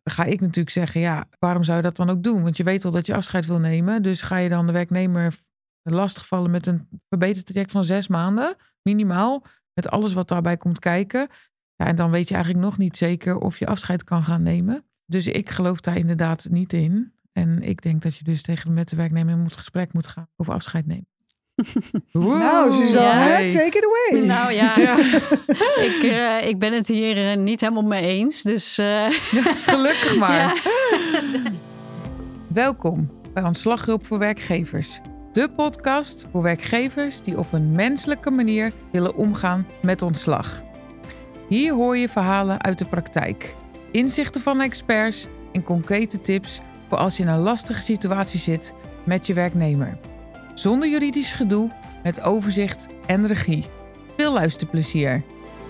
Dan ga ik natuurlijk zeggen, ja, waarom zou je dat dan ook doen? Want je weet al dat je afscheid wil nemen. Dus ga je dan de werknemer lastigvallen met een verbetertraject van 6 maanden, minimaal. Met alles wat daarbij komt kijken. Ja, en dan weet je eigenlijk nog niet zeker of je afscheid kan gaan nemen. Dus ik geloof daar inderdaad niet in. En ik denk dat je dus met de werknemer in gesprek moet gaan over afscheid nemen. Nou, Suzanne, take it away. Nou ja, ik ben het hier niet helemaal mee eens. Dus, gelukkig maar. Ja. Welkom bij Ontslaghulp voor Werkgevers. De podcast voor werkgevers die op een menselijke manier willen omgaan met ontslag. Hier hoor je verhalen uit de praktijk, inzichten van experts en concrete tips voor als je in een lastige situatie zit met je werknemer. Zonder juridisch gedoe, met overzicht en regie. Veel luisterplezier.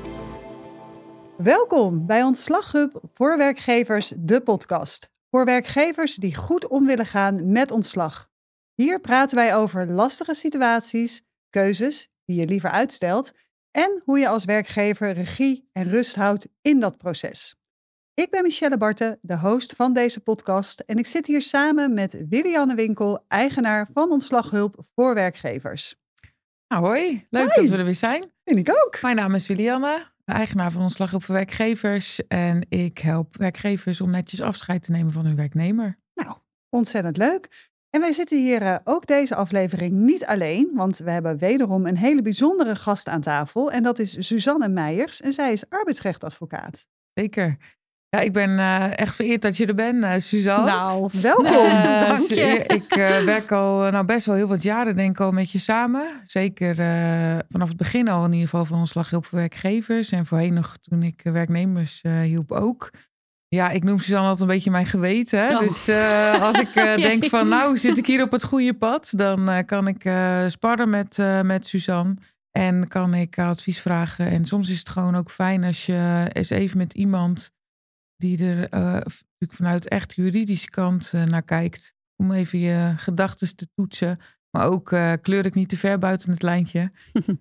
Welkom bij Ontslaghulp voor Werkgevers, de podcast. Voor werkgevers die goed om willen gaan met ontslag. Hier praten wij over lastige situaties, keuzes die je liever uitstelt en hoe je als werkgever regie en rust houdt in dat proces. Ik ben Michelle Barten, de host van deze podcast en ik zit hier samen met Willy-Anne Winkel, eigenaar van Ontslaghulp voor Werkgevers. Nou, hoi, leuk dat we er weer zijn. Vind ik ook. Mijn naam is Willy-Anne, eigenaar van Ontslaghulp voor Werkgevers en ik help werkgevers om netjes afscheid te nemen van hun werknemer. Nou, ontzettend leuk. En wij zitten hier ook deze aflevering niet alleen, want we hebben wederom een hele bijzondere gast aan tafel en dat is Suzanne Meijers en zij is arbeidsrechtadvocaat. Zeker. Ja, ik ben echt vereerd dat je er bent, Suzanne. Nou, welkom. Dank je. Ik werk al best wel heel wat jaren denk ik al met je samen. Zeker vanaf het begin al in ieder geval van Ontslaghulp voor Werkgevers. En voorheen nog toen ik werknemers hielp ook. Ja, ik noem Suzanne altijd een beetje mijn geweten. Hè? Oh. Dus als ik denk van nou zit ik hier op het goede pad. Dan kan ik sparren met Suzanne. En kan ik advies vragen. En soms is het gewoon ook fijn als je eens even met iemand die er natuurlijk vanuit echt juridische kant naar kijkt. Om even je gedachten te toetsen. Maar ook kleur ik niet te ver buiten het lijntje.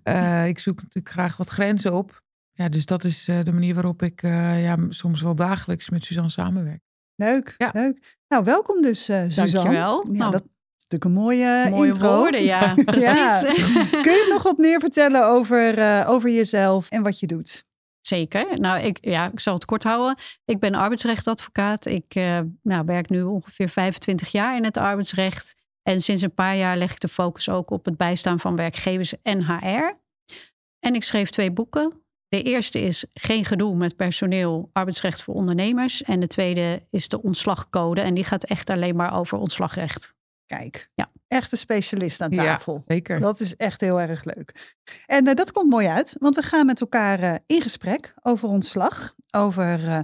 Ik zoek natuurlijk graag wat grenzen op. Ja, dus dat is de manier waarop ik soms wel dagelijks met Suzanne samenwerk. Leuk, ja. Leuk. Nou, welkom dus Suzanne. Dankjewel. Ja, dat is natuurlijk een mooie intro. Woorden, ja, precies. Ja. Kun je nog wat meer vertellen over jezelf en wat je doet? Zeker. Nou, ik zal het kort houden. Ik ben arbeidsrechtadvocaat. Ik werk nu ongeveer 25 jaar in het arbeidsrecht. En sinds een paar jaar leg ik de focus ook op het bijstaan van werkgevers en HR. En ik schreef 2 boeken. De eerste is Geen gedoe met personeel, arbeidsrecht voor ondernemers. En de tweede is de ontslagcode. En die gaat echt alleen maar over ontslagrecht. Kijk, echt een specialist aan tafel. Ja, zeker. Dat is echt heel erg leuk. En dat komt mooi uit, want we gaan met elkaar in gesprek over ontslag. Over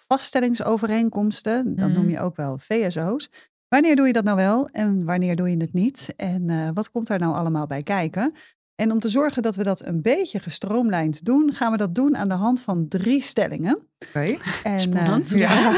vaststellingsovereenkomsten, dat noem je ook wel VSO's. Wanneer doe je dat nou wel en wanneer doe je het niet? En wat komt daar nou allemaal bij kijken? En om te zorgen dat we dat een beetje gestroomlijnd doen, gaan we dat doen aan de hand van 3 stellingen. Oké. Spannend.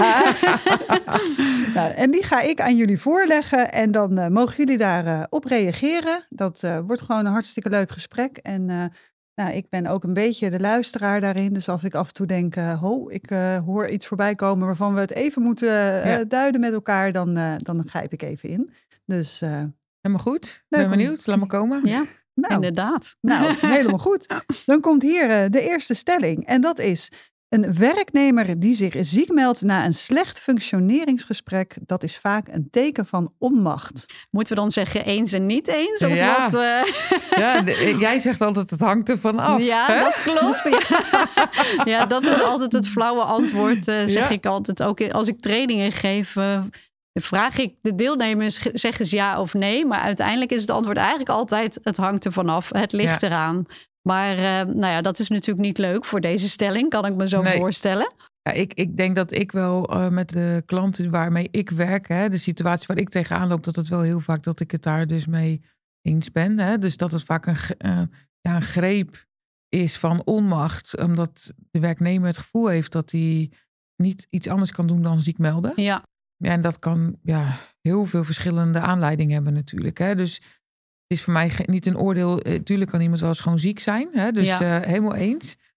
Nou, en die ga ik aan jullie voorleggen en dan mogen jullie daarop reageren. Dat wordt gewoon een hartstikke leuk gesprek. En ik ben ook een beetje de luisteraar daarin. Dus als ik af en toe denk, ik hoor iets voorbij komen waarvan we het even moeten duiden met elkaar, dan grijp ik even in. Dus helemaal goed. Ben benieuwd. Laat me komen. Ja. Nou, inderdaad. Nou, helemaal goed. Dan komt hier de eerste stelling. En dat is: een werknemer die zich ziek meldt na een slecht functioneringsgesprek, dat is vaak een teken van onmacht. Moeten we dan zeggen eens en niet eens? Of ja. Wat, Jij zegt altijd het hangt ervan af. Ja, hè? dat klopt. Ja, dat is altijd het flauwe antwoord, zeg ik altijd. Ook als ik trainingen geef, vraag ik de deelnemers, zeg eens ja of nee. Maar uiteindelijk is het antwoord eigenlijk altijd, het hangt ervan af. Het ligt eraan. Maar dat is natuurlijk niet leuk voor deze stelling, kan ik me zo voorstellen. Ja, ik denk dat ik wel met de klanten waarmee ik werk, de situatie waar ik tegenaan loop, dat het wel heel vaak dat ik het daar dus mee eens ben. Hè? Dus dat het vaak een greep is van onmacht, omdat de werknemer het gevoel heeft dat hij niet iets anders kan doen dan ziek melden. Ja. Ja, en dat kan heel veel verschillende aanleidingen hebben natuurlijk. Hè? Dus het is voor mij niet een oordeel. Tuurlijk kan iemand wel eens gewoon ziek zijn. Hè? Dus helemaal eens.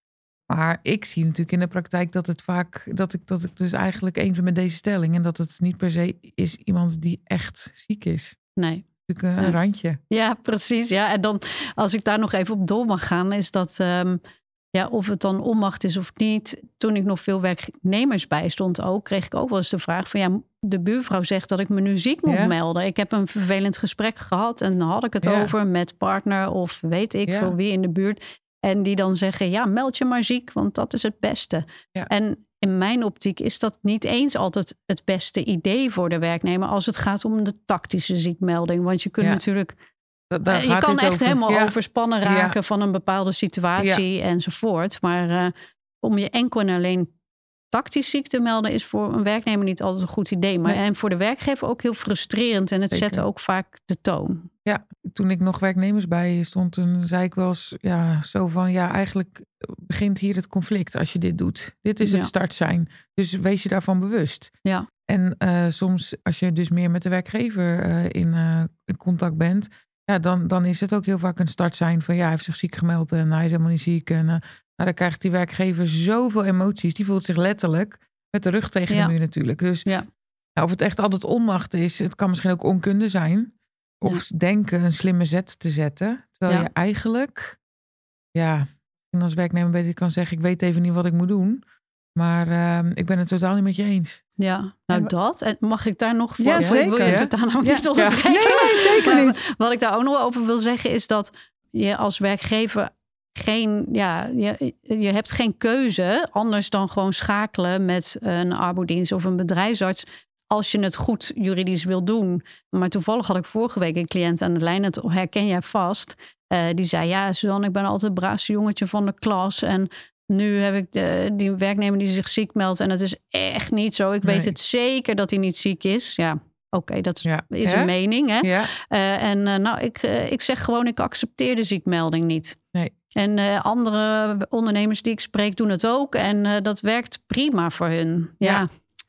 Maar ik zie natuurlijk in de praktijk dat het vaak... dat ik dus eigenlijk even met deze stelling... en dat het niet per se is iemand die echt ziek is. Nee. Natuurlijk een randje. Ja, precies. Ja. En dan, als ik daar nog even op door mag gaan... is dat of het dan onmacht is of niet. Toen ik nog veel werknemers bijstond ook... kreeg ik ook wel eens de vraag van... de buurvrouw zegt dat ik me nu ziek moet melden. Ik heb een vervelend gesprek gehad... en dan had ik het over met partner... of weet ik veel wie in de buurt... En die dan zeggen, meld je maar ziek, want dat is het beste. Ja. En in mijn optiek is dat niet eens altijd het beste idee voor de werknemer... als het gaat om de tactische ziekmelding. Want je kunt natuurlijk... je kan echt helemaal overspannen raken van een bepaalde situatie enzovoort. Maar om je enkel en alleen tactisch ziek te melden... is voor een werknemer niet altijd een goed idee. Maar en voor de werkgever ook heel frustrerend. En het zet ook vaak de toon. Ja, toen ik nog werknemers bij stond... toen zei ik wel eens zo van... eigenlijk begint hier het conflict als je dit doet. Dit is het startsein. Dus wees je daarvan bewust. Ja. En soms als je dus meer met de werkgever in contact bent... dan is het ook heel vaak een startsein van... hij heeft zich ziek gemeld en hij is helemaal niet ziek. En dan krijgt die werkgever zoveel emoties. Die voelt zich letterlijk met de rug tegen de muur natuurlijk. Dus of het echt altijd onmacht is... het kan misschien ook onkunde zijn... Of denken een slimme zet te zetten. Terwijl je eigenlijk... en als werknemer beter kan zeggen... ik weet even niet wat ik moet doen. Maar ik ben het totaal niet met je eens. Ja, dat. En mag ik daar nog voor? Ja, zeker. Wil je het totaal nog niet onderbreken? Nee, zeker niet. Wat ik daar ook nog over wil zeggen... is dat je als werkgever je hebt geen keuze... anders dan gewoon schakelen met een arbodienst of een bedrijfsarts... als je het goed juridisch wil doen. Maar toevallig had ik vorige week een cliënt aan de lijn... dat herken jij vast. Die zei, Suzanne, ik ben altijd het braafste jongetje van de klas... en nu heb ik die werknemer die zich ziek meldt... en het is echt niet zo. Ik weet het zeker dat hij niet ziek is. Ja, oké, dat is een mening. Hè? Ja. Ik zeg gewoon, ik accepteer de ziekmelding niet. Nee. En andere ondernemers die ik spreek doen het ook. En dat werkt prima voor hun. Ja.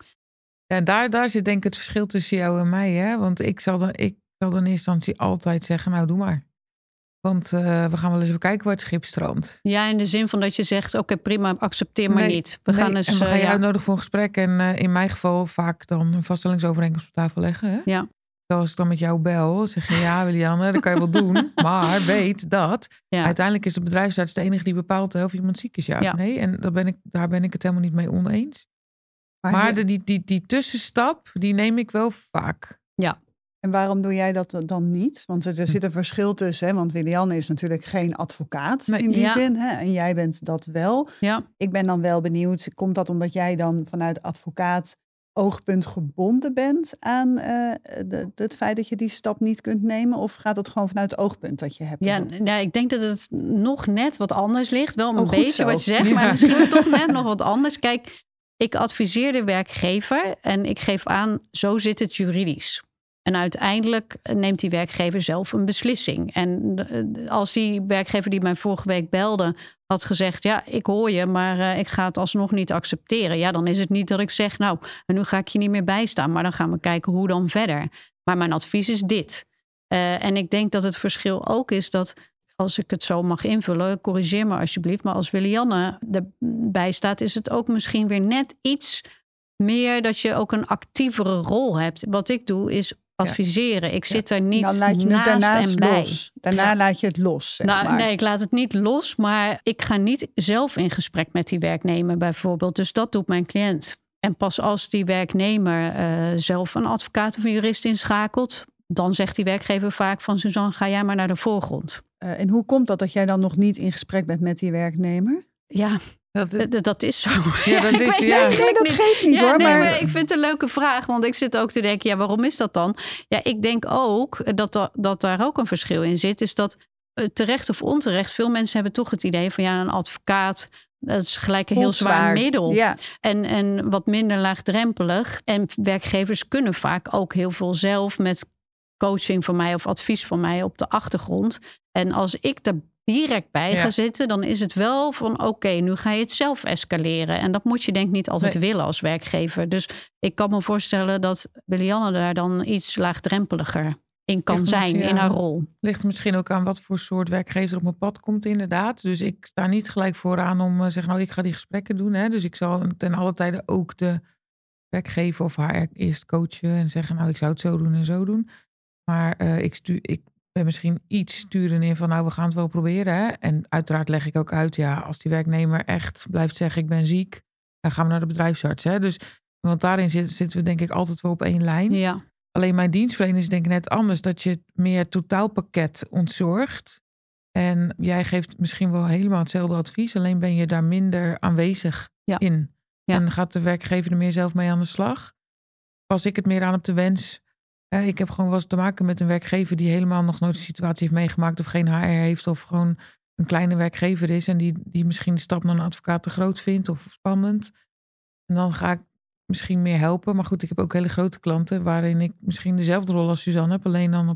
En daar zit denk ik het verschil tussen jou en mij. Hè? Want ik zal in eerste instantie altijd zeggen... nou, doe maar. Want we gaan wel eens even kijken waar het schip strandt. Ja, in de zin van dat je zegt... oké, prima, accepteer maar niet. We gaan je uitnodigen voor een gesprek. En in mijn geval vaak dan een vaststellingsovereenkomst op tafel leggen. Hè? Ja. Als ik dan met jou bel, zeg je... Willianne, dat kan je wel doen. Maar weet dat... uiteindelijk is de bedrijfsarts de enige die bepaalt... of iemand ziek is, of nee. En daar ben ik het helemaal niet mee oneens. Maar die tussenstap, die neem ik wel vaak. Ja. En waarom doe jij dat dan niet? Want er zit een verschil tussen. Hè? Want Willianne is natuurlijk geen advocaat in die zin. Hè? En jij bent dat wel. Ja. Ik ben dan wel benieuwd. Komt dat omdat jij dan vanuit advocaat oogpunt gebonden bent aan het feit dat je die stap niet kunt nemen? Of gaat het gewoon vanuit het oogpunt dat je hebt? Ja, ik denk dat het nog net wat anders ligt. Wel een beetje wat je zegt, maar misschien toch net nog wat anders. Kijk... Ik adviseer de werkgever en ik geef aan, zo zit het juridisch. En uiteindelijk neemt die werkgever zelf een beslissing. En als die werkgever die mij vorige week belde had gezegd... ik hoor je, maar ik ga het alsnog niet accepteren. Ja, dan is het niet dat ik zeg, nou, nu ga ik je niet meer bijstaan. Maar dan gaan we kijken hoe dan verder. Maar mijn advies is dit. En ik denk dat het verschil ook is dat... Als ik het zo mag invullen, corrigeer me alsjeblieft. Maar als Willianne erbij staat, is het ook misschien weer net iets meer dat je ook een actievere rol hebt. Wat ik doe is adviseren. Ik zit daar niet naast en bij. Los. Daarna laat je het los. Zeg maar. Nee, ik laat het niet los. Maar ik ga niet zelf in gesprek met die werknemer bijvoorbeeld. Dus dat doet mijn cliënt. En pas als die werknemer zelf een advocaat of een jurist inschakelt... dan zegt die werkgever vaak van... Suzanne, ga jij maar naar de voorgrond. En hoe komt dat jij dan nog niet in gesprek bent met die werknemer? Ja, dat is zo. Ja, dat is dat geeft niet hoor. Maar ik vind het een leuke vraag. Want ik zit ook te denken, waarom is dat dan? Ja, ik denk ook dat daar ook een verschil in zit. Is dat terecht of onterecht... veel mensen hebben toch het idee van... een advocaat... Dat is gelijk een heel zwaar middel. Ja. En wat minder laagdrempelig. En werkgevers kunnen vaak ook heel veel zelf... met coaching van mij of advies van mij op de achtergrond. En als ik er direct bij ga zitten... dan is het wel van oké, nu ga je het zelf escaleren. En dat moet je denk ik niet altijd willen als werkgever. Dus ik kan me voorstellen dat Willianne daar dan iets laagdrempeliger in kan Ligt zijn, misschien, in haar ja, rol. ligt misschien ook aan wat voor soort werkgever op mijn pad komt inderdaad. Dus ik sta niet gelijk vooraan om zeggen, nou ik ga die gesprekken doen. Hè. Dus ik zal ten alle tijde ook de werkgever of haar eerst coachen en zeggen, nou ik zou het zo doen en zo doen. Maar ik ben misschien iets sturen in van, nou we gaan het wel proberen. Hè. En uiteraard leg ik ook uit, ja, als die werknemer echt blijft zeggen, ik ben ziek, dan gaan we naar de bedrijfsarts. Hè. Dus, want daarin zitten we denk ik altijd wel op één lijn. Ja, Alleen mijn dienstverlening is denk ik net anders. Dat je het meer totaalpakket ontzorgt. En jij geeft misschien wel helemaal hetzelfde advies. Alleen ben je daar minder aanwezig in. Ja. En gaat de werkgever er meer zelf mee aan de slag. Pas ik het meer aan op de wens. Ik heb gewoon wel eens te maken met een werkgever die helemaal nog nooit een situatie heeft meegemaakt. Of geen HR heeft. Of gewoon een kleine werkgever is. En die misschien de stap naar een advocaat te groot vindt. Of spannend. En dan ga ik misschien meer helpen. Maar goed, ik heb ook hele grote klanten waarin ik misschien dezelfde rol als Suzanne heb. Alleen dan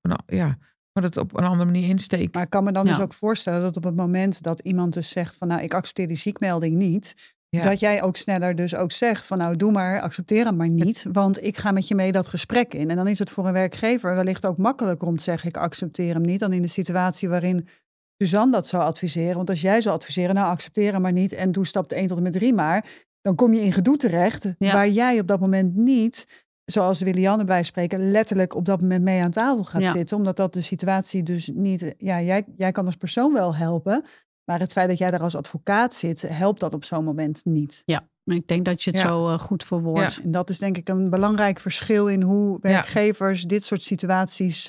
maar dat op een andere manier insteek. Maar ik kan me dan dus ook voorstellen dat op het moment dat iemand dus zegt van nou, ik accepteer die ziekmelding niet. Ja. Dat jij ook sneller dus ook zegt van nou, doe maar, accepteer hem maar niet. Want ik ga met je mee dat gesprek in. En dan is het voor een werkgever wellicht ook makkelijker om te zeggen ik accepteer hem niet. Dan in de situatie waarin Suzanne dat zou adviseren. Want als jij zou adviseren, nou accepteer hem maar niet. En doe stap 1 tot en met 3 maar. Dan kom je in gedoe terecht waar jij op dat moment niet, zoals Willianne bij spreken, letterlijk op dat moment mee aan tafel gaat zitten. Omdat dat de situatie dus niet, jij kan als persoon wel helpen. Maar het feit dat jij daar als advocaat zit, helpt dat op zo'n moment niet. Ja, ik denk dat je het zo goed verwoordt. Ja. En dat is denk ik een belangrijk verschil in hoe werkgevers dit soort situaties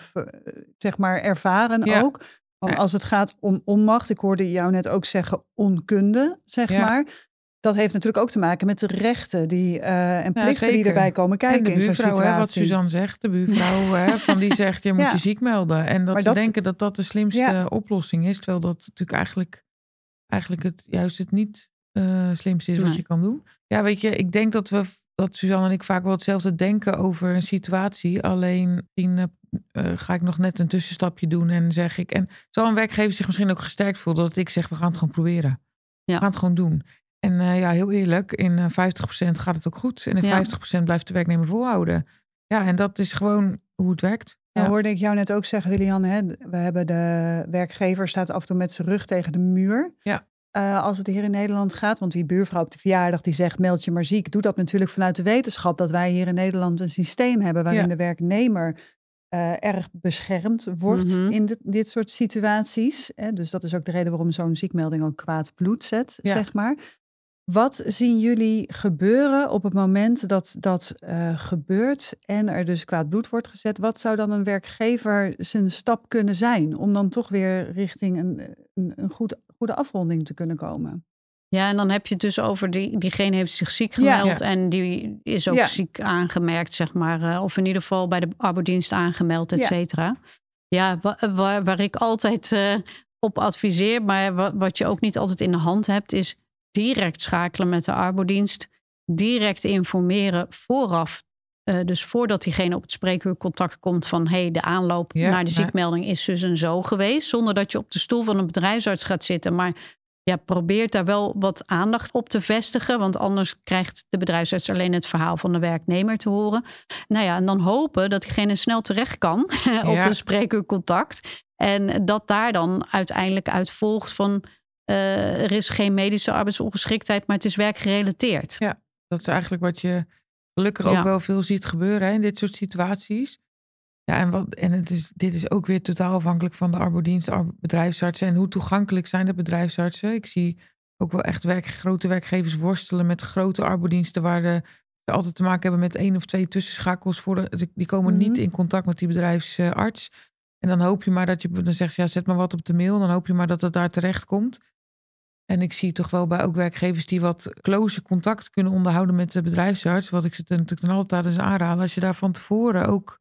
zeg maar ervaren ook. Want als het gaat om onmacht, ik hoorde jou net ook zeggen onkunde, zeg maar. Dat heeft natuurlijk ook te maken met de rechten en plichten die erbij komen kijken en de buurvrouw, in zo'n situatie. Wat Suzanne zegt, de buurvrouw, van die zegt je moet je ziek melden. En dat ze denken dat dat de slimste oplossing is. Terwijl dat natuurlijk eigenlijk het niet slimste is wat je kan doen. Ja, weet je, ik denk dat Suzanne en ik vaak wel hetzelfde denken over een situatie. Alleen misschien ga ik nog net een tussenstapje doen en zeg ik. En zal een werkgever zich misschien ook gesterkt voelen dat ik zeg, we gaan het gewoon proberen. We gaan het gewoon doen. En heel eerlijk, in 50% gaat het ook goed. En in 50% blijft de werknemer volhouden. Ja, en dat is gewoon hoe het werkt. Ja. Nou hoorde ik jou net ook zeggen, Willianne, we hebben de werkgever staat af en toe met zijn rug tegen de muur. Ja. Als het hier in Nederland gaat, want die buurvrouw op de verjaardag die zegt, meld je maar ziek. Doe dat natuurlijk vanuit de wetenschap dat wij hier in Nederland een systeem hebben waarin de werknemer erg beschermd wordt in dit soort situaties. Dus dat is ook de reden waarom zo'n ziekmelding ook kwaad bloed zet, zeg maar. Wat zien jullie gebeuren op het moment dat dat gebeurt en er dus kwaad bloed wordt gezet? Wat zou dan een werkgever zijn stap kunnen zijn om dan toch weer richting een goede afronding te kunnen komen? Ja, en dan heb je het dus over diegene heeft zich ziek gemeld en die is ook ziek aangemerkt, zeg maar. Of in ieder geval bij de arbeidsdienst aangemeld, et cetera. Ja, waar ik altijd op adviseer, maar wat je ook niet altijd in de hand hebt, is direct schakelen met de arbeidsdienst. Direct informeren vooraf. Dus voordat diegene op het spreekuurcontact komt van de aanloop naar de ziekmelding is dus en zo geweest. Zonder dat je op de stoel van een bedrijfsarts gaat zitten. Maar probeert daar wel wat aandacht op te vestigen. Want anders krijgt de bedrijfsarts alleen het verhaal van de werknemer te horen. En dan hopen dat diegene snel terecht kan op een spreekuurcontact. En dat daar dan uiteindelijk uit volgt van er is geen medische arbeidsongeschiktheid, maar het is werkgerelateerd. Ja, dat is eigenlijk wat je gelukkig ook wel veel ziet gebeuren in dit soort situaties. Ja, dit is ook weer totaal afhankelijk van de arbeidsdienst, bedrijfsartsen en hoe toegankelijk zijn de bedrijfsartsen. Ik zie ook wel echt grote werkgevers worstelen met grote arbeidsdiensten waar ze altijd te maken hebben met 1 of 2 tussenschakels. Die komen niet in contact met die bedrijfsarts. En dan hoop je maar dat je dan zegt, zet maar wat op de mail. Dan hoop je maar dat het daar terecht komt. En ik zie toch wel bij ook werkgevers die wat close contact kunnen onderhouden met de bedrijfsarts. Wat ik ze natuurlijk dan altijd eens aanraden. Als je daar van tevoren ook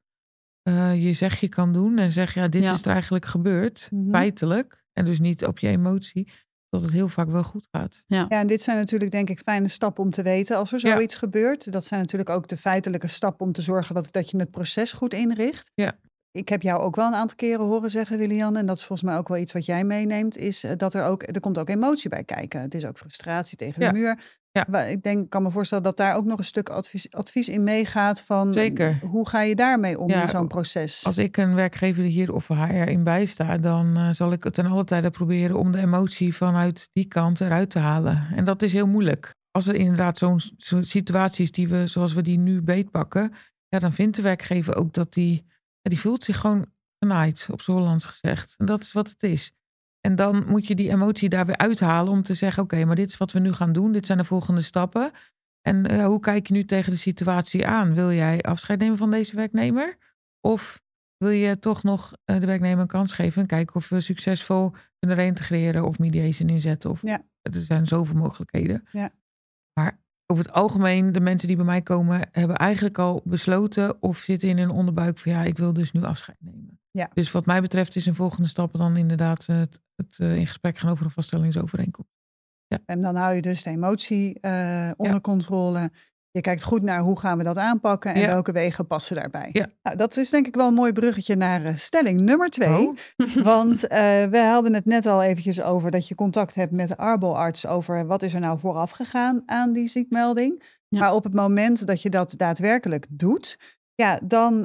je zegje kan doen. En zeg, dit is er eigenlijk gebeurd. Feitelijk. En dus niet op je emotie. Dat het heel vaak wel goed gaat. Ja, en dit zijn natuurlijk denk ik fijne stappen om te weten als er zoiets gebeurt. Dat zijn natuurlijk ook de feitelijke stappen om te zorgen dat je het proces goed inricht. Ja. ik heb jou ook wel een aantal keren horen zeggen, Willianne, en dat is volgens mij ook wel iets wat jij meeneemt, is dat er komt ook emotie bij kijken. Het is ook frustratie tegen de muur. Ja. Ik kan me voorstellen dat daar ook nog een stuk advies in meegaat van Zeker. Hoe ga je daarmee om in zo'n proces? Als ik een werkgever hier of HR in bijsta, dan zal ik het ten alle tijde proberen om de emotie vanuit die kant eruit te halen. En dat is heel moeilijk. Als er inderdaad zo'n situatie is zoals we die nu beetpakken, dan vindt de werkgever ook dat die voelt zich gewoon genaaid, op z'n Hollands gezegd. En dat is wat het is. En dan moet je die emotie daar weer uithalen om te zeggen, oké, maar dit is wat we nu gaan doen. Dit zijn de volgende stappen. En hoe kijk je nu tegen de situatie aan? Wil jij afscheid nemen van deze werknemer? Of wil je toch nog de werknemer een kans geven en kijken of we succesvol kunnen reintegreren of mediation inzetten? Er zijn zoveel mogelijkheden. Ja. Maar over het algemeen, de mensen die bij mij komen, hebben eigenlijk al besloten of zitten in hun onderbuik van ik wil dus nu afscheid nemen. Ja. Dus wat mij betreft is een volgende stap dan inderdaad het in gesprek gaan over een vaststellingsovereenkomst. Ja. En dan hou je dus de emotie onder controle. Je kijkt goed naar hoe gaan we dat aanpakken en welke wegen passen daarbij. Ja. Nou, dat is denk ik wel een mooi bruggetje naar stelling nummer 2. Oh. Want we hadden het net al eventjes over dat je contact hebt met de arboarts over wat is er nou vooraf gegaan aan die ziekmelding. Ja. Maar op het moment dat je dat daadwerkelijk doet, dan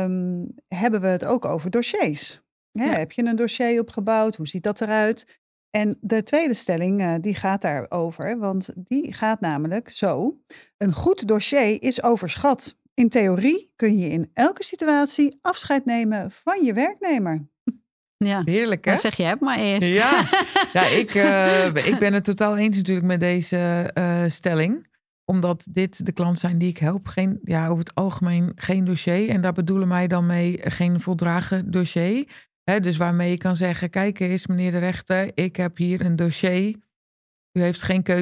hebben we het ook over dossiers. Heb je een dossier opgebouwd? Hoe ziet dat eruit? En de tweede stelling die gaat daarover, want die gaat namelijk zo. Een goed dossier is overschat. In theorie kun je in elke situatie afscheid nemen van je werknemer. Ja, heerlijk hè? Dan zeg je het maar eerst. Ja, ik ben het totaal eens natuurlijk met deze stelling. Omdat dit de klant zijn die ik help. Over het algemeen geen dossier. En daar bedoelen mij dan mee geen voldragen dossier. Dus waarmee je kan zeggen, kijk eens meneer de rechter, ik heb hier een dossier. U heeft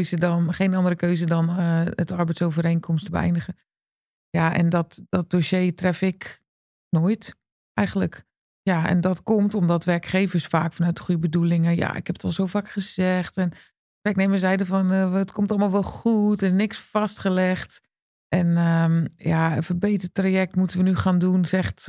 geen andere keuze dan het arbeidsovereenkomst te beëindigen. Ja, en dat dossier tref ik nooit eigenlijk. Ja, en dat komt omdat werkgevers vaak vanuit de goede bedoelingen, ik heb het al zo vaak gezegd. En werknemers zeiden van, het komt allemaal wel goed, er is niks vastgelegd. En een verbeterd traject moeten we nu gaan doen, zegt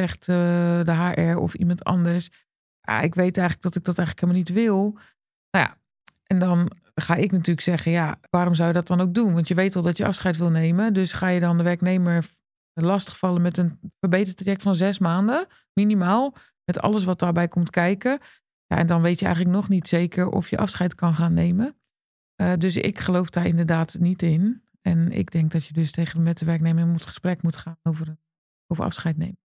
de HR of iemand anders. Ik weet eigenlijk dat ik dat eigenlijk helemaal niet wil. En dan ga ik natuurlijk zeggen, waarom zou je dat dan ook doen? Want je weet al dat je afscheid wil nemen. Dus ga je dan de werknemer lastigvallen met een verbeterd traject van 6 maanden, minimaal. Met alles wat daarbij komt kijken. En dan weet je eigenlijk nog niet zeker of je afscheid kan gaan nemen. Dus ik geloof daar inderdaad niet in. En ik denk dat je dus met de werknemer gesprek moet gaan over afscheid nemen.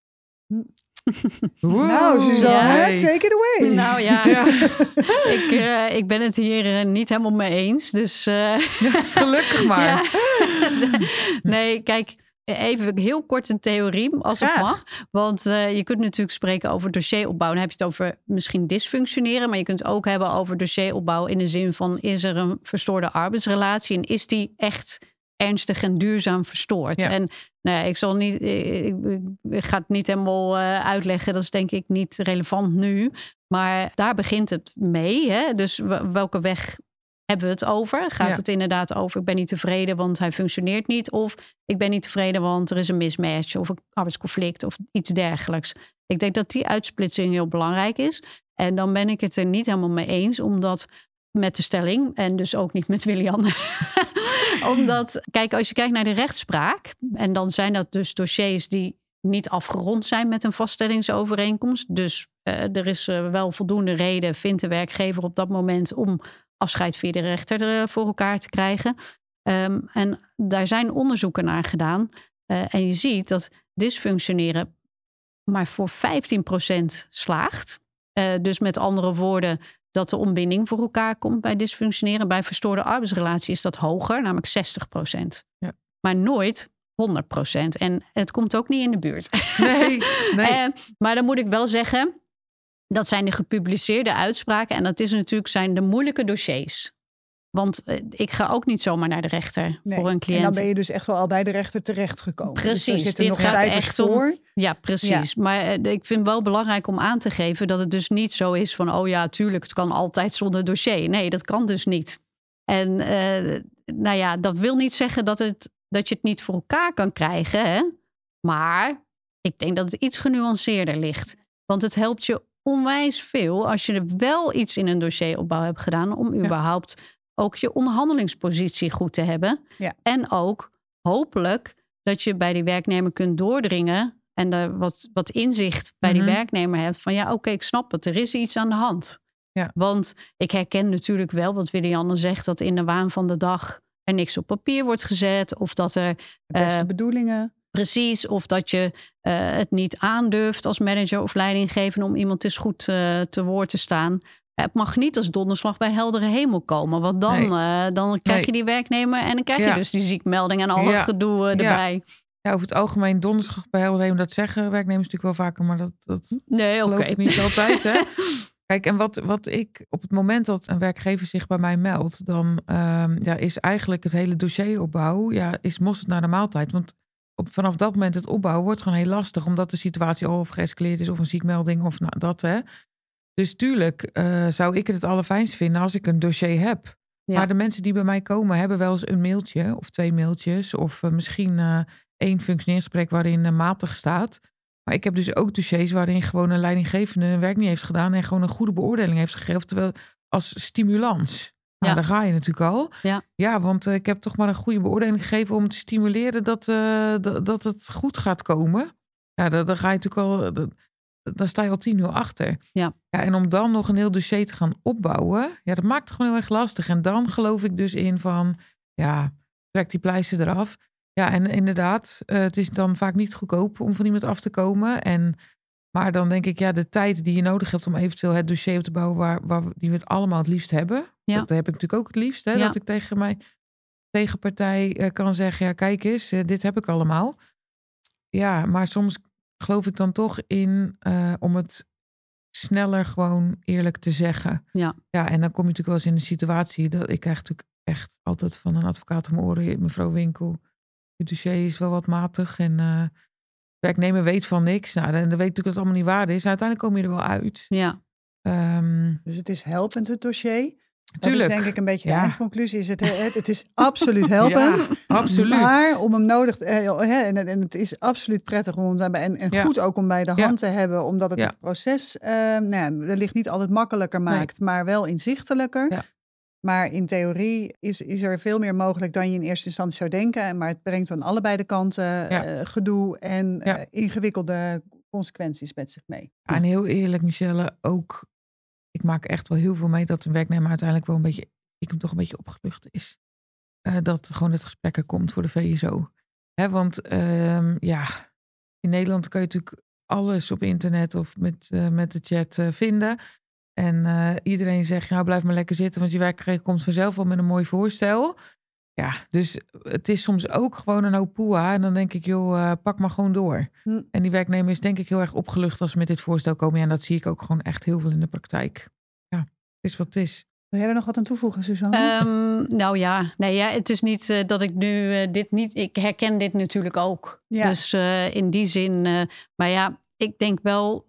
Nou, Suzanne, take it away. Nou ja. Ik ben het hier niet helemaal mee eens. Dus, gelukkig maar. Nee, kijk, even heel kort een theorie, als het mag. Want je kunt natuurlijk spreken over dossieropbouw. Dan heb je het over misschien dysfunctioneren. Maar je kunt het ook hebben over dossieropbau in de zin van, is er een verstoorde arbeidsrelatie? En is die echt ernstig en duurzaam verstoord? En ik ga het niet helemaal uitleggen. Dat is denk ik niet relevant nu. Maar daar begint het mee. Hè? Dus welke weg hebben we het over? Gaat het inderdaad over, ik ben niet tevreden, want hij functioneert niet. Of ik ben niet tevreden, want er is een mismatch of een arbeidsconflict of iets dergelijks. Ik denk dat die uitsplitsing heel belangrijk is. En dan ben ik het er niet helemaal mee eens, omdat met de stelling en dus ook niet met Willianne. Omdat, kijk, als je kijkt naar de rechtspraak, en dan zijn dat dus dossiers die niet afgerond zijn met een vaststellingsovereenkomst. Dus er is wel voldoende reden, vindt de werkgever op dat moment, om afscheid via de rechter voor elkaar te krijgen. En daar zijn onderzoeken naar gedaan. En je ziet dat dysfunctioneren maar voor 15% slaagt. Dus met andere woorden, dat de ontbinding voor elkaar komt bij dysfunctioneren. Bij verstoorde arbeidsrelatie is dat hoger, namelijk 60%. Ja. Maar nooit 100%. En het komt ook niet in de buurt. Nee. Maar dan moet ik wel zeggen, dat zijn de gepubliceerde uitspraken. En dat zijn de moeilijke dossiers. Want ik ga ook niet zomaar naar de rechter voor een cliënt. En dan ben je dus echt wel al bij de rechter terechtgekomen. Precies. Dus dit gaat echt om. Ja, precies. Ja. Maar ik vind wel belangrijk om aan te geven dat het dus niet zo is van, tuurlijk, het kan altijd zonder dossier. Nee, dat kan dus niet. En dat wil niet zeggen dat je het niet voor elkaar kan krijgen. Hè? Maar Ik denk dat het iets genuanceerder ligt. Want het helpt je onwijs veel als je er wel iets in een dossieropbouw hebt gedaan om überhaupt ook je onderhandelingspositie goed te hebben. Ja. En ook hopelijk dat je bij die werknemer kunt doordringen en er wat inzicht bij die werknemer hebt van oké, ik snap het, er is iets aan de hand. Ja. Want ik herken natuurlijk wel wat Willianne zegt, dat in de waan van de dag er niks op papier wordt gezet of dat er De beste bedoelingen. precies, of dat je het niet aandurft als manager of leidinggever om iemand eens goed te woord te staan. Het mag niet als donderslag bij heldere hemel komen. Want dan krijg je die werknemer en dan krijg je dus die ziekmelding en al dat gedoe erbij. Ja, over het algemeen donderslag bij heldere hemel, dat zeggen werknemers natuurlijk wel vaker, maar dat geloof ik niet altijd. Hè? Kijk, en wat ik op het moment dat een werkgever zich bij mij meldt, dan is eigenlijk het hele dossieropbouw is mosterd naar de maaltijd. Want vanaf dat moment het opbouwen wordt gewoon heel lastig, omdat de situatie al of geëscaleerd is of een ziekmelding of dat. Hè. Dus tuurlijk zou ik het allerfijnst vinden als ik een dossier heb. Ja. Maar de mensen die bij mij komen hebben wel eens een mailtje of 2 mailtjes of misschien 1 functioneringsgesprek waarin matig staat. Maar ik heb dus ook dossiers waarin gewoon een leidinggevende een werk niet heeft gedaan en gewoon een goede beoordeling heeft gegeven. Terwijl als stimulans. Nou, daar ga je natuurlijk al. Ja, want ik heb toch maar een goede beoordeling gegeven om te stimuleren dat het goed gaat komen. Ja, dan ga je natuurlijk al. Dan sta je al 10-0 achter. Ja, en om dan nog een heel dossier te gaan opbouwen, dat maakt het gewoon heel erg lastig. En dan geloof ik dus in van, trek die pleister eraf. Ja, en inderdaad, het is dan vaak niet goedkoop om van iemand af te komen. Maar dan denk ik, de tijd die je nodig hebt om eventueel het dossier op te bouwen die we het allemaal het liefst hebben. Ja. Dat heb ik natuurlijk ook het liefst. Hè, dat ik tegen mijn tegenpartij kan zeggen, kijk eens, dit heb ik allemaal. Ja, maar soms geloof ik dan toch in om het sneller gewoon eerlijk te zeggen. Ja, en dan kom je natuurlijk wel eens in de situatie dat ik krijg natuurlijk echt altijd van een advocaat om mijn oren, mevrouw Winkel, het dossier is wel wat matig en werknemer weet van niks. Nou, dan weet natuurlijk dat het allemaal niet waar is. Uiteindelijk kom je er wel uit. Ja. Dus het is helpend, het dossier. Tuurlijk. Dat is denk ik een beetje de eindconclusie. Het is absoluut helpend. Ja, absoluut. Maar om hem nodig te en het is absoluut prettig om hem daarbij en goed ook om bij de hand te hebben, omdat het proces wellicht niet altijd makkelijker maakt, maar wel inzichtelijker. Ja. Maar in theorie is er veel meer mogelijk dan je in eerste instantie zou denken. Maar het brengt aan allebei de kanten gedoe en ingewikkelde consequenties met zich mee. Ja, en heel eerlijk, Michelle, ook ik maak echt wel heel veel mee dat een werknemer uiteindelijk wel toch een beetje opgelucht is. Dat gewoon het gesprek er komt voor de VSO. Hè, want in Nederland kan je natuurlijk alles op internet of met de chat vinden. En iedereen zegt, nou blijf maar lekker zitten, want je werkgever komt vanzelf wel met een mooi voorstel. Ja, dus het is soms ook gewoon een hoop poeha. En dan denk ik, pak maar gewoon door. En die werknemer is denk ik heel erg opgelucht als ze met dit voorstel komen. Ja, en dat zie ik ook gewoon echt heel veel in de praktijk. Ja, het is wat het is. Wil jij er nog wat aan toevoegen, Suzanne? Het is niet dat ik nu dit niet. Ik herken dit natuurlijk ook. Ja. Dus in die zin. Maar ik denk wel.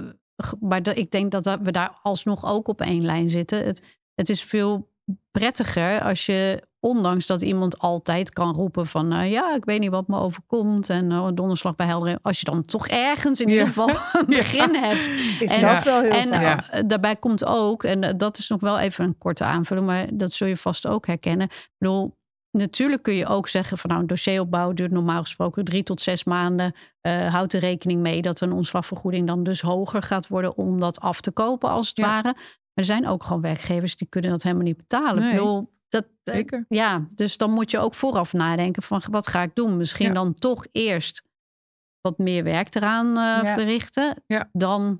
Ik denk dat we daar alsnog ook op één lijn zitten. Het is veel prettiger als je, ondanks dat iemand altijd kan roepen van ik weet niet wat me overkomt en donderslag bij heldere, als je dan toch ergens in ieder geval een begin hebt. Is dat wel heel fijn. Daarbij komt ook, en dat is nog wel even een korte aanvulling, maar dat zul je vast ook herkennen. Ik bedoel, natuurlijk kun je ook zeggen van een dossieropbouw duurt normaal gesproken 3 tot 6 maanden. Houd er rekening mee dat een ontslagvergoeding dan dus hoger gaat worden om dat af te kopen als het ware. Maar er zijn ook gewoon werkgevers die kunnen dat helemaal niet betalen. Nee, ik bedoel, zeker. Dus dan moet je ook vooraf nadenken van wat ga ik doen? Misschien dan toch eerst wat meer werk eraan verrichten. Ja. Dan,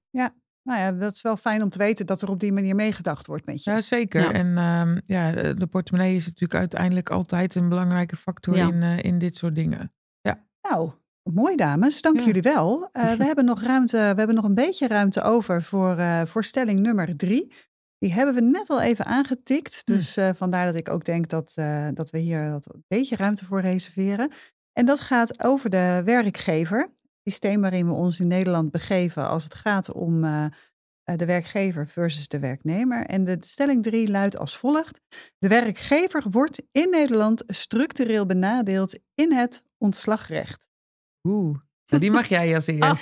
dat is wel fijn om te weten dat er op die manier meegedacht wordt met je. Ja, zeker. Ja. En de portemonnee is natuurlijk uiteindelijk altijd een belangrijke factor in dit soort dingen. Ja. Nou, mooi dames. Dank jullie wel. We hebben nog een beetje ruimte over voor stelling nummer 3. Die hebben we net al even aangetikt. Dus vandaar dat ik ook denk dat we hier een beetje ruimte voor reserveren. En dat gaat over de werkgever. Het systeem waarin we ons in Nederland begeven als het gaat om de werkgever versus de werknemer. En de stelling 3 luidt als volgt. De werkgever wordt in Nederland structureel benadeeld in het ontslagrecht. Nou, die mag jij als eerst.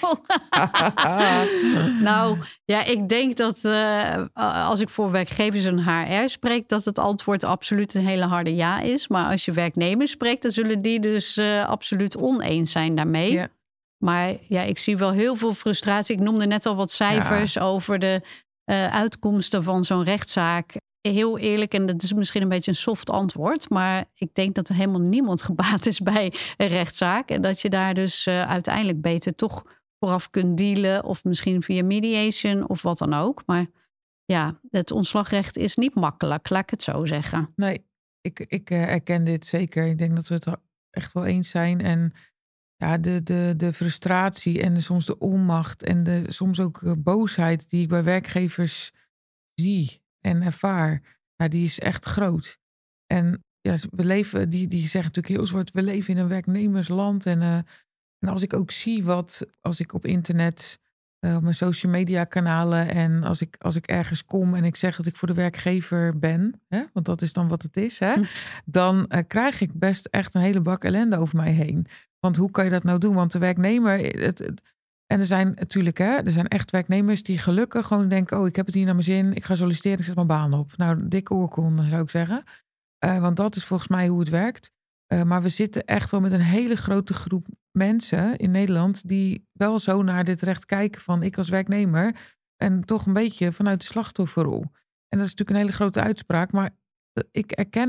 Nou, ja, ik denk dat als ik voor werkgevers en HR spreek, dat het antwoord absoluut een hele harde ja is. Maar als je werknemers spreekt, dan zullen die dus absoluut oneens zijn daarmee. Ja. Maar ja, ik zie wel heel veel frustratie. Ik noemde net al wat cijfers over de uitkomsten van zo'n rechtszaak. Heel eerlijk, en dat is misschien een beetje een soft antwoord, maar ik denk dat er helemaal niemand gebaat is bij een rechtszaak. En dat je daar dus uiteindelijk beter toch vooraf kunt dealen, of misschien via mediation of wat dan ook. Maar ja, het ontslagrecht is niet makkelijk, laat ik het zo zeggen. Nee, ik herken dit zeker. Ik denk dat we het echt wel eens zijn. En ja, de frustratie en soms de onmacht en soms ook boosheid die ik bij werkgevers zie en ervaar, ja, die is echt groot. En ja, we leven, die zeggen natuurlijk heel zwart, we leven in een werknemersland. En als ik ook zie als ik op internet, op mijn social media kanalen en als ik ergens kom en ik zeg dat ik voor de werkgever ben, hè, want dat is dan wat het is, hè, dan krijg ik best echt een hele bak ellende over mij heen. Want hoe kan je dat nou doen? Want de werknemer, en er zijn natuurlijk, er zijn echt werknemers die gelukkig gewoon denken, oh, ik heb het hier naar mijn zin, ik ga solliciteren, ik zet mijn baan op. Nou, dikke oorkonde zou ik zeggen. Want dat is volgens mij hoe het werkt. Maar we zitten echt wel met een hele grote groep mensen in Nederland die wel zo naar dit recht kijken van ik als werknemer en toch een beetje vanuit de slachtofferrol. En dat is natuurlijk een hele grote uitspraak, maar ik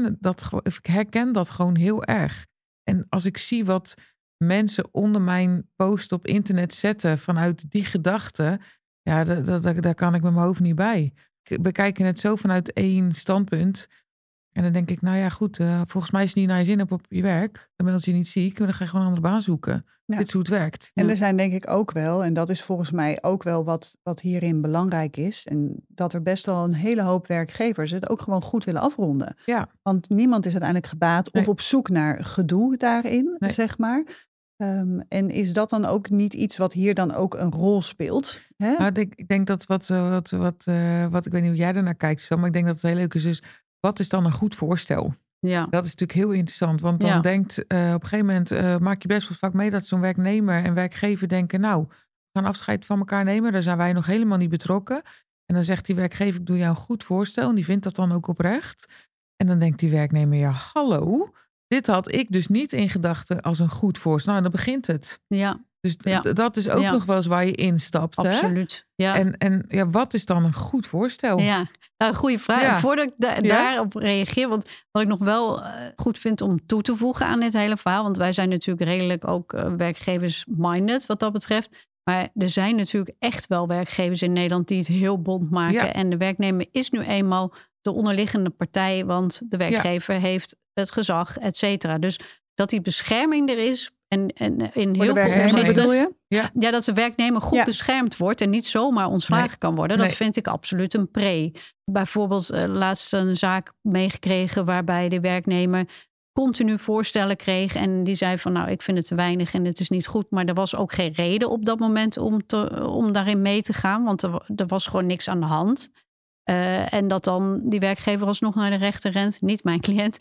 herken dat gewoon heel erg. En als ik zie wat mensen onder mijn post op internet zetten vanuit die gedachte, ja, daar kan ik met mijn hoofd niet bij. We bekijken het zo vanuit één standpunt. En dan denk ik, nou ja, goed, volgens mij is het niet naar je zin hebt op je werk. Dan meld je niet ziek, dan ga je gewoon een andere baan zoeken. Ja. Dit is hoe het werkt. En er zijn denk ik ook wel, en dat is volgens mij ook wel wat hierin belangrijk is, en dat er best wel een hele hoop werkgevers het ook gewoon goed willen afronden. Ja. Want niemand is uiteindelijk gebaat of op zoek naar gedoe daarin, Nee. zeg maar. En is dat dan ook niet iets wat hier dan ook een rol speelt? Hè? Nou, ik denk dat wat ik weet niet hoe jij ernaar kijkt, Sam, maar ik denk dat het heel leuk is wat is dan een goed voorstel? Ja. Dat is natuurlijk heel interessant, want dan denkt op een gegeven moment maak je best wel vaak mee dat zo'n werknemer en werkgever denken, nou, we gaan afscheid van elkaar nemen, daar zijn wij nog helemaal niet betrokken. En dan zegt die werkgever, ik doe jou een goed voorstel en die vindt dat dan ook oprecht. En dan denkt die werknemer, ja, hallo, dit had ik dus niet in gedachten als een goed voorstel. Nou, en dan begint het. Ja. Dus dat is ook nog wel eens waar je instapt. Absoluut. Hè? Ja. En wat is dan een goed voorstel? Ja, nou, goede vraag. Ja. Voordat ik daarop reageer, want wat ik nog wel goed vind om toe te voegen aan dit hele verhaal, want wij zijn natuurlijk redelijk ook werkgevers-minded wat dat betreft. Maar er zijn natuurlijk echt wel werkgevers in Nederland die het heel bond maken. Ja. En de werknemer is nu eenmaal de onderliggende partij, want de werkgever heeft het gezag, et cetera. Dus dat die bescherming er is. En in heel veel opzichten bedoel je? Ja, dat de werknemer goed beschermd wordt en niet zomaar ontslagen kan worden. Dat vind ik absoluut een pre. Bijvoorbeeld laatst een zaak meegekregen waarbij de werknemer continu voorstellen kreeg. En die zei van nou, ik vind het te weinig en het is niet goed. Maar er was ook geen reden op dat moment om daarin mee te gaan. Want er was gewoon niks aan de hand. En dat dan die werkgever alsnog naar de rechter rent, niet mijn cliënt,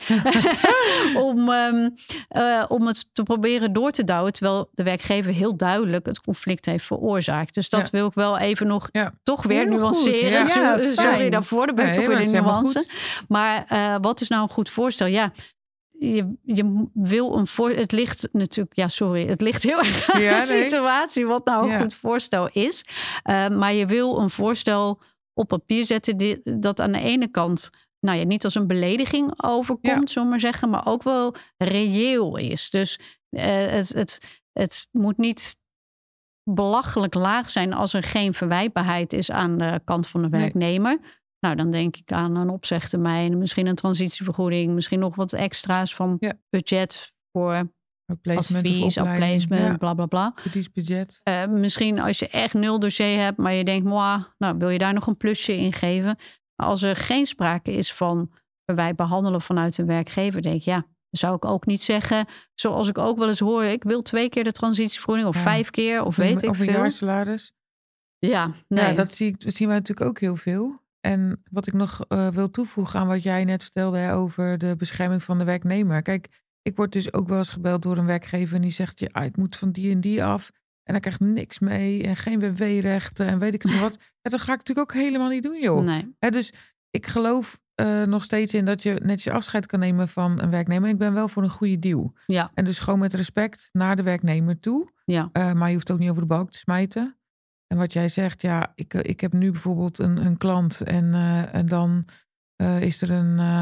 om het te proberen door te douwen, terwijl de werkgever heel duidelijk het conflict heeft veroorzaakt. Dus dat wil ik wel even nog toch weer nuanceren. Sorry daarvoor, daar ben ik toch weer de nuance. Maar wat is nou een goed voorstel? Ja, je wil een voorstel. Het ligt natuurlijk, het ligt heel erg aan de situatie wat nou een goed voorstel is. Maar je wil een voorstel op papier zetten dat aan de ene kant niet als een belediging overkomt, zullen we maar zeggen, maar ook wel reëel is. Dus het moet niet belachelijk laag zijn als er geen verwijtbaarheid is aan de kant van de werknemer. Nou, dan denk ik aan een opzegtermijn, misschien een transitievergoeding, misschien nog wat extra's van budget voor advies, placement, bla bla bla. Budget. Misschien als je echt 0 dossier hebt, maar je denkt, nou wil je daar nog een plusje in geven? Maar als er geen sprake is van wij behandelen vanuit een werkgever, denk ik, dan zou ik ook niet zeggen, zoals ik ook wel eens hoor, ik wil 2 keer de transitievergoeding of 5 keer of weet ik veel. Of een jaarsalaris. Ja, nee. Ja, dat zien wij natuurlijk ook heel veel. En wat ik nog wil toevoegen aan wat jij net vertelde over de bescherming van de werknemer. Kijk, ik word dus ook wel eens gebeld door een werkgever en die zegt, ik moet van die en die af. en hij krijgt niks mee en geen WW-rechten en weet ik niet wat. Ja, dat ga ik natuurlijk ook helemaal niet doen, joh. Nee. Dus ik geloof nog steeds in dat je netjes afscheid kan nemen van een werknemer. Ik ben wel voor een goede deal. Ja. En dus gewoon met respect naar de werknemer toe. Ja. Maar je hoeft ook niet over de balk te smijten. En wat jij zegt, ja, ik heb nu bijvoorbeeld een klant en dan is er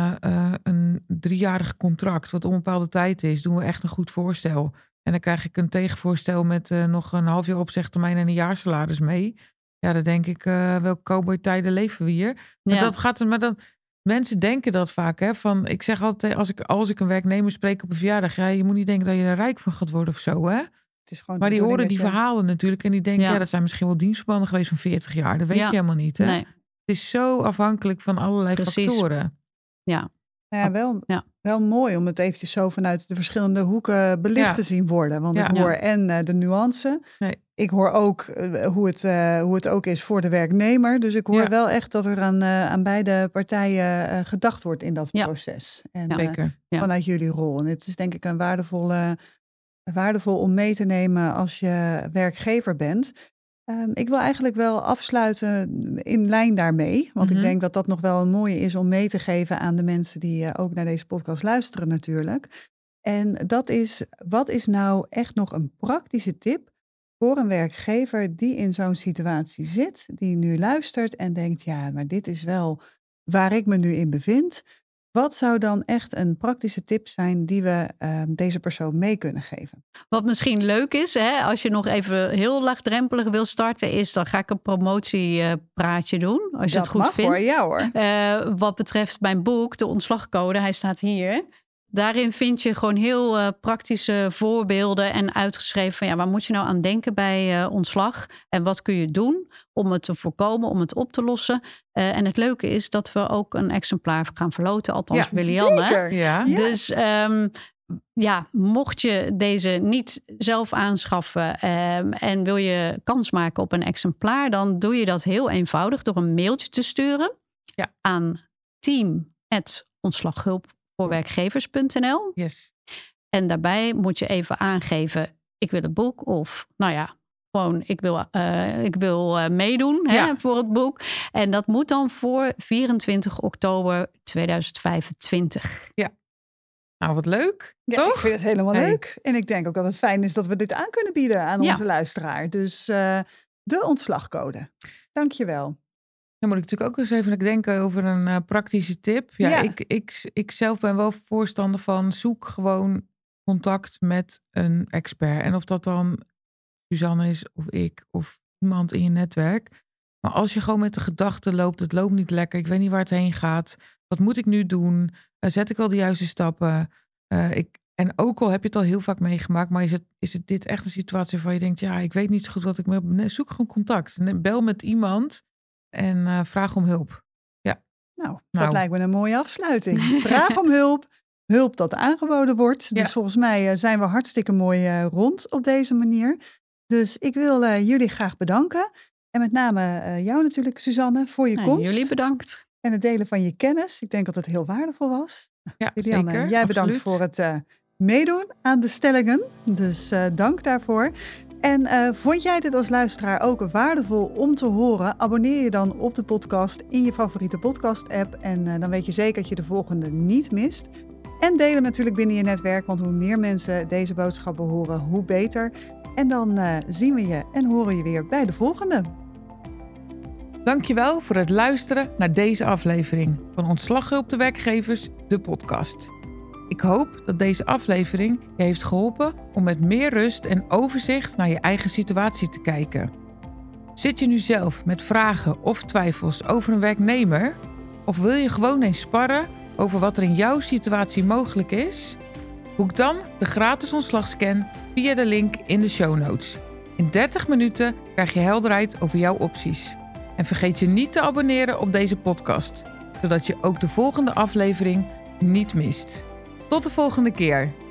een 3-jarig contract wat onbepaalde tijd is. Doen we echt een goed voorstel. En dan krijg ik een tegenvoorstel met nog een half jaar opzegtermijn en een jaarsalaris mee. Ja, dan denk ik, welke cowboytijden leven we hier? Maar dat gaat er, maar dan mensen denken dat vaak, hè? Van, ik zeg altijd, als ik een werknemer spreek op een verjaardag, ja, je moet niet denken dat je er rijk van gaat worden of zo, hè? Het is gewoon Maar die horen die verhalen natuurlijk en die denken, ja, dat zijn misschien wel dienstverbanden geweest van 40 jaar. Dat weet je helemaal niet, hè? Nee. Het is zo afhankelijk van allerlei factoren. Ja. Nou ja, wel mooi om het eventjes zo vanuit de verschillende hoeken belicht te zien worden. Want ik hoor de nuance. Nee. Ik hoor ook hoe het ook is voor de werknemer. Dus ik hoor wel echt dat er aan beide partijen gedacht wordt in dat proces. En vanuit jullie rol. En het is denk ik een waardevol om mee te nemen als je werkgever bent. Ik wil eigenlijk wel afsluiten in lijn daarmee. Want ik denk dat dat nog wel een mooie is om mee te geven aan de mensen die ook naar deze podcast luisteren natuurlijk. En dat is, wat is nou echt nog een praktische tip voor een werkgever die in zo'n situatie zit, die nu luistert en denkt, ja, maar dit is wel waar ik me nu in bevind. Wat zou dan echt een praktische tip zijn die we deze persoon mee kunnen geven? Wat misschien leuk is, hè, als je nog even heel laagdrempelig wil starten, is dan ga ik een promotiepraatje doen. Als je het goed vindt. Voor jou hoor. Wat betreft mijn boek, de ontslagcode, hij staat hier. Daarin vind je gewoon heel praktische voorbeelden en uitgeschreven van waar moet je nou aan denken bij ontslag en wat kun je doen om het te voorkomen, om het op te lossen. En het leuke is dat we ook een exemplaar gaan verloten, althans Willianne. Zeker. Ja. Dus mocht je deze niet zelf aanschaffen en wil je kans maken op een exemplaar, dan doe je dat heel eenvoudig door een mailtje te sturen aan team@ontslaghulpvoorwerkgevers.nl. Yes. En daarbij moet je even aangeven, ik wil het boek of gewoon ik wil meedoen voor het boek. En dat moet dan voor 24 oktober 2025. Ja. Nou, wat leuk. Ja, toch? Ik vind het helemaal leuk. En ik denk ook dat het fijn is dat we dit aan kunnen bieden aan onze luisteraar. Dus de ontslagcode. Dank je wel. Dan moet ik natuurlijk ook eens even denken over een praktische tip. Ik zelf ben wel voorstander van zoek gewoon contact met een expert. En of dat dan Suzanne is of ik of iemand in je netwerk. Maar als je gewoon met de gedachte loopt, het loopt niet lekker, ik weet niet waar het heen gaat. Wat moet ik nu doen? Zet ik al de juiste stappen? En ook al heb je het al heel vaak meegemaakt, maar is het dit echt een situatie waarvan je denkt, ik weet niet zo goed wat ik me... Zoek gewoon contact. En bel met iemand en vraag om hulp. Ja. Nou, dat lijkt me een mooie afsluiting. Vraag om hulp. Hulp dat aangeboden wordt. Dus volgens mij zijn we hartstikke mooi rond op deze manier. Dus ik wil jullie graag bedanken. En met name jou natuurlijk, Suzanne, voor je komst. Jullie bedankt. En het delen van je kennis. Ik denk dat het heel waardevol was. Ja, Willianne, zeker. jij Absoluut. bedankt voor het meedoen aan de stellingen. Dus dank daarvoor. En vond jij dit als luisteraar ook waardevol om te horen? Abonneer je dan op de podcast in je favoriete podcast-app. En dan weet je zeker dat je de volgende niet mist. En deel hem natuurlijk binnen je netwerk. Want hoe meer mensen deze boodschappen horen, hoe beter. En dan zien we je en horen je weer bij de volgende. Dankjewel voor het luisteren naar deze aflevering van Ontslaghulp de Werkgevers, de podcast. Ik hoop dat deze aflevering je heeft geholpen om met meer rust en overzicht naar je eigen situatie te kijken. Zit je nu zelf met vragen of twijfels over een werknemer? Of wil je gewoon eens sparren over wat er in jouw situatie mogelijk is? Boek dan de gratis ontslagscan via de link in de show notes. In 30 minuten krijg je helderheid over jouw opties. En vergeet je niet te abonneren op deze podcast, zodat je ook de volgende aflevering niet mist. Tot de volgende keer.